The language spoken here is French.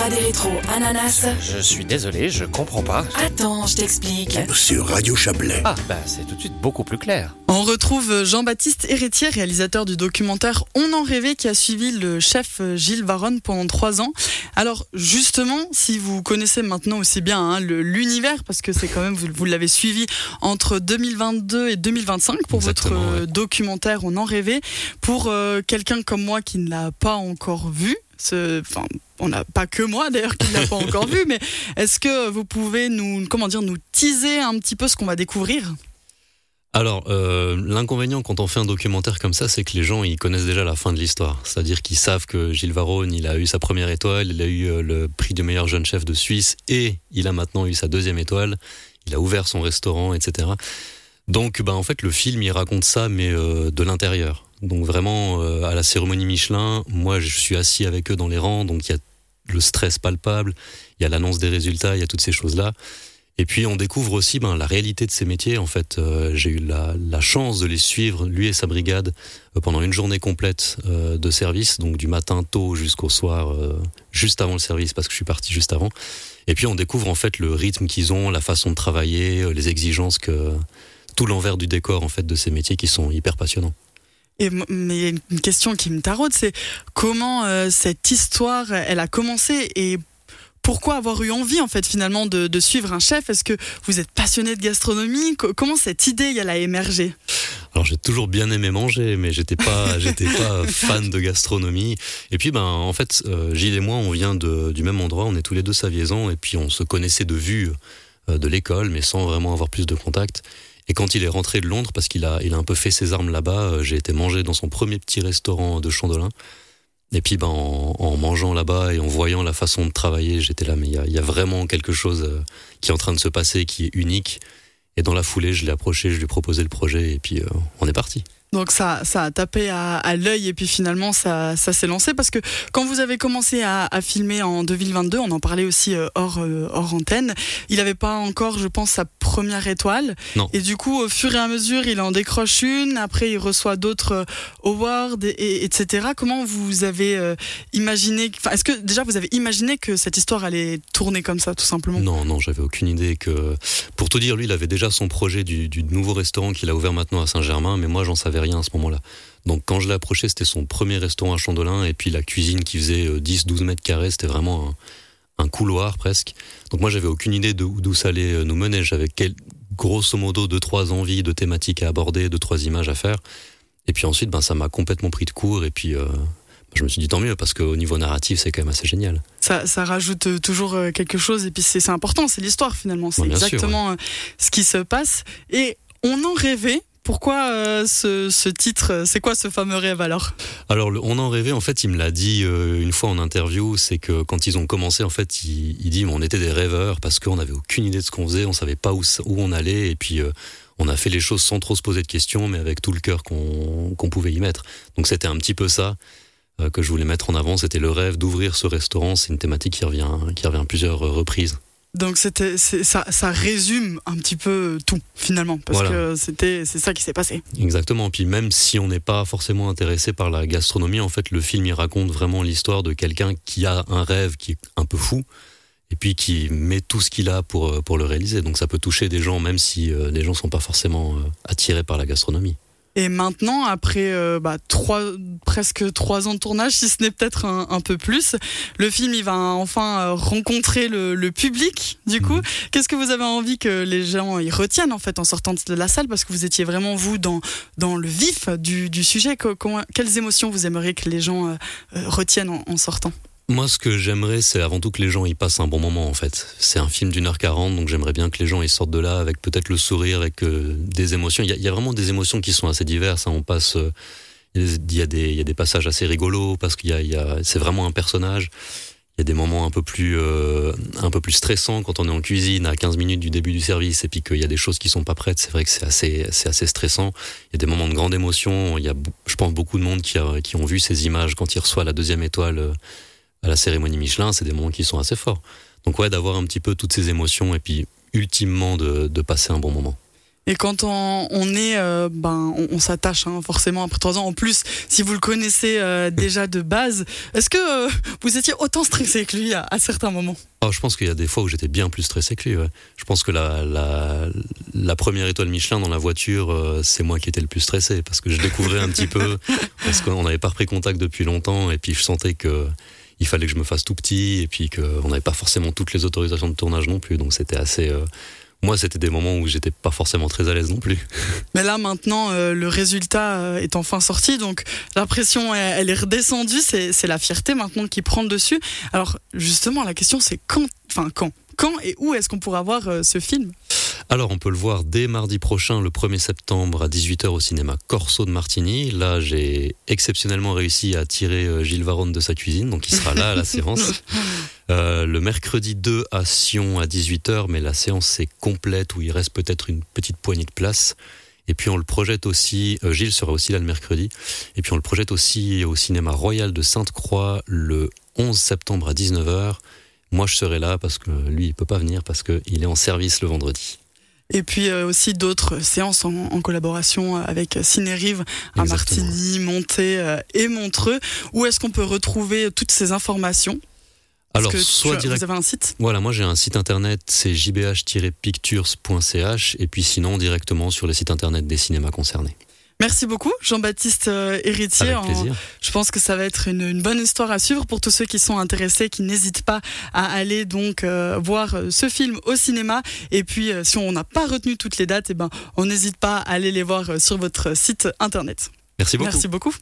pas des rétros, ananas. Je suis désolé, je comprends pas. Attends, je t'explique. Sur Radio Chablais. Ah, c'est tout de suite beaucoup plus clair. On retrouve Jean-Baptiste Héritier, réalisateur du documentaire On en rêvait, qui a suivi le chef Gilles Varronne pendant 3 ans. Alors justement, si vous connaissez maintenant aussi bien l'univers, parce que c'est quand même, vous l'avez suivi entre 2022 et 2025 pour votre documentaire On en rêvait. Pour quelqu'un comme moi qui ne l'a pas encore vu, on n'a pas que moi d'ailleurs qui ne l'a pas encore vu, mais est-ce que vous pouvez nous teaser un petit peu ce qu'on va découvrir ? Alors, l'inconvénient quand on fait un documentaire comme ça, c'est que les gens, ils connaissent déjà la fin de l'histoire. C'est-à-dire qu'ils savent que Gilles Varronne, il a eu sa première étoile, il a eu le prix du meilleur jeune chef de Suisse et il a maintenant eu sa 2e étoile. Il a ouvert son restaurant, etc. Donc, en fait, le film, il raconte ça, mais de l'intérieur. Donc vraiment, à la cérémonie Michelin, moi, je suis assis avec eux dans les rangs, donc il y a le stress palpable, il y a l'annonce des résultats, il y a toutes ces choses-là. Et puis on découvre aussi la réalité de ces métiers. En fait, j'ai eu la chance de les suivre, lui et sa brigade, pendant une journée complète de service, donc du matin tôt jusqu'au soir, juste avant le service, parce que je suis parti juste avant. Et puis on découvre en fait le rythme qu'ils ont, la façon de travailler, les exigences, tout l'envers du décor en fait de ces métiers qui sont hyper passionnants. Mais une question qui me taraude, c'est comment cette histoire, elle a commencé et pourquoi avoir eu envie en fait finalement de suivre un chef ? Est-ce que vous êtes passionné de gastronomie ? Comment cette idée elle a émergé ? Alors j'ai toujours bien aimé manger, mais j'étais pas fan de gastronomie. Et puis en fait, Gilles et moi, on vient du même endroit, on est tous les deux Saviezans, et puis on se connaissait de vue de l'école, mais sans vraiment avoir plus de contact. Et quand il est rentré de Londres, parce qu'il a un peu fait ses armes là-bas, j'ai été manger dans son premier petit restaurant de Chandelin. Et puis en mangeant là-bas et en voyant la façon de travailler, j'étais là, mais il y a vraiment quelque chose qui est en train de se passer, qui est unique. Et dans la foulée, je l'ai approché, je lui ai proposé le projet et puis on est parti. Donc ça a tapé à l'œil et puis finalement ça s'est lancé, parce que quand vous avez commencé à filmer en 2022, on en parlait aussi hors antenne, il n'avait pas encore, je pense, sa première étoile. Non. Et du coup, au fur et à mesure, il en décroche une, après il reçoit d'autres awards, etc. Comment vous avez imaginé, est-ce que déjà vous avez imaginé que cette histoire allait tourner comme ça, tout simplement ? Non, j'avais aucune idée que... Pour tout dire, lui, il avait déjà son projet du nouveau restaurant qu'il a ouvert maintenant à Saint-Germain, mais moi, j'en savais rien à ce moment-là. Donc quand je l'ai approché, c'était son premier restaurant à Chandelin, et puis la cuisine qui faisait 10-12 mètres carrés, c'était vraiment un couloir presque. Donc moi j'avais aucune idée d'où ça allait nous mener. J'avais grosso modo 2-3 envies de thématiques à aborder, 2-3 images à faire. Et puis ensuite ça m'a complètement pris de court, et puis je me suis dit tant mieux, parce qu'au niveau narratif c'est quand même assez génial. Ça rajoute toujours quelque chose, et puis c'est important, c'est l'histoire finalement, c'est exactement ce qui se passe. Et on en rêvait. Pourquoi ce titre ? C'est quoi ce fameux rêve alors ? Alors, On en rêvait, en fait, il me l'a dit une fois en interview, c'est que quand ils ont commencé, en fait, il dit on était des rêveurs parce qu'on n'avait aucune idée de ce qu'on faisait, on savait pas où on allait, et puis on a fait les choses sans trop se poser de questions, mais avec tout le cœur qu'on pouvait y mettre. Donc c'était un petit peu ça que je voulais mettre en avant, c'était le rêve d'ouvrir ce restaurant. C'est une thématique qui revient à plusieurs reprises. Donc ça résume un petit peu tout finalement, parce que c'est ça qui s'est passé. Exactement. Puis même si on n'est pas forcément intéressé par la gastronomie, en fait le film il raconte vraiment l'histoire de quelqu'un qui a un rêve qui est un peu fou, et puis qui met tout ce qu'il a pour le réaliser. Donc ça peut toucher des gens, même si les gens sont pas forcément attirés par la gastronomie. Et maintenant, après presque 3 ans de tournage, si ce n'est peut-être un peu plus, le film il va enfin rencontrer le public. Du coup, qu'est-ce que vous avez envie que les gens y retiennent en fait en sortant de la salle, parce que vous étiez vraiment vous dans le vif du sujet. Quelles émotions vous aimeriez que les gens retiennent en sortant ? Moi, ce que j'aimerais, c'est avant tout que les gens y passent un bon moment, en fait. C'est un film d'1h40, donc j'aimerais bien que les gens ils sortent de là avec peut-être le sourire, avec des émotions. Il y a vraiment des émotions qui sont assez diverses. On passe, il y a des passages assez rigolos parce c'est vraiment un personnage. Il y a des moments un peu plus stressants quand on est en cuisine à 15 minutes du début du service, et puis qu'il y a des choses qui sont pas prêtes. C'est vrai que c'est assez stressant. Il y a des moments de grande émotion. Il y a, je pense, beaucoup de monde qui ont vu ces images quand il reçoit la 2e étoile à la cérémonie Michelin. C'est des moments qui sont assez forts. Donc d'avoir un petit peu toutes ces émotions, et puis ultimement de passer un bon moment. Et quand on est, on s'attache forcément après 3 ans. En plus, si vous le connaissez déjà de base, est-ce que vous étiez autant stressé que lui à certains moments ? Je pense qu'il y a des fois où j'étais bien plus stressé que lui. Ouais. Je pense que la première étoile Michelin dans la voiture, c'est moi qui étais le plus stressé parce que je découvrais un petit peu, parce qu'on n'avait pas repris contact depuis longtemps et puis je sentais que il fallait que je me fasse tout petit et puis qu'on n'avait pas forcément toutes les autorisations de tournage non plus. Donc c'était assez... Moi, c'était des moments où j'étais pas forcément très à l'aise non plus. Mais là, maintenant, le résultat est enfin sorti, donc la pression, elle est redescendue. C'est la fierté maintenant qui prend le dessus. Alors, justement, la question, c'est quand et où est-ce qu'on pourra voir ce film ? Alors, on peut le voir dès mardi prochain, le 1er septembre à 18h au cinéma Corso de Martigny. Là, j'ai exceptionnellement réussi à tirer Gilles Varone de sa cuisine, donc il sera là à la séance. Le mercredi 2 à Sion à 18h, mais la séance est complète où il reste peut-être une petite poignée de place. Et puis on le projette aussi, Gilles sera aussi là le mercredi, et puis on le projette aussi au cinéma Royal de Sainte-Croix le 11 septembre à 19h. Moi je serai là parce que lui il peut pas venir parce qu'il est en service le vendredi. Et puis aussi d'autres séances en collaboration avec Ciné-Rive à Martigny, Monté et Montreux. Où est-ce qu'on peut retrouver toutes ces informations ? Alors, vous avez un site ? Voilà, moi j'ai un site internet, c'est jbh-pictures.ch et puis sinon directement sur le site internet des cinémas concernés. Merci beaucoup Jean-Baptiste Héritier. Avec plaisir. Je pense que ça va être une bonne histoire à suivre pour tous ceux qui sont intéressés, qui n'hésitent pas à aller donc voir ce film au cinéma. Et puis si on n'a pas retenu toutes les dates, on n'hésite pas à aller les voir sur votre site internet. Merci beaucoup. Merci beaucoup.